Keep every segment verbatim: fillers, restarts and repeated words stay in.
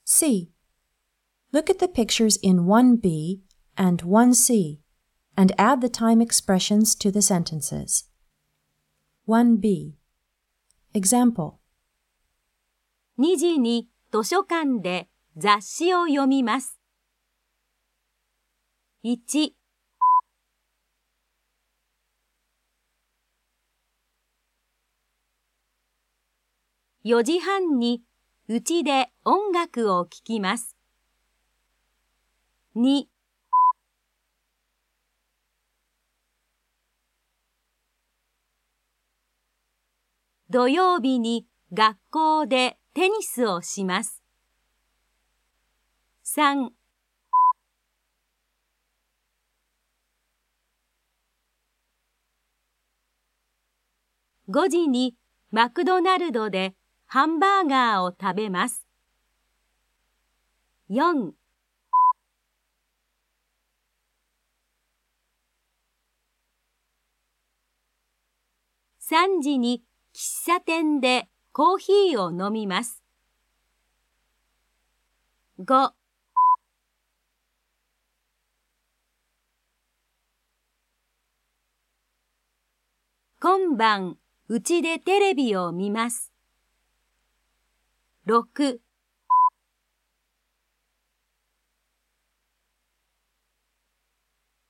C. Look at the pictures in one B and one C and add the time expressions to the sentences. one B. Example. にじに図書館で雑誌を読みます。いち、よじはんにうちで音楽を聴きます。に、土曜日に学校でテニスをします。さん、ごじにマクドナルドでハンバーガーを食べます。よん、さんじに喫茶店でコーヒーを飲みます。ご、今晩うちでテレビを見ます。ろく、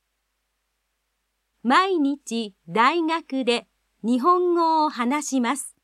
毎日大学で日本語を話します。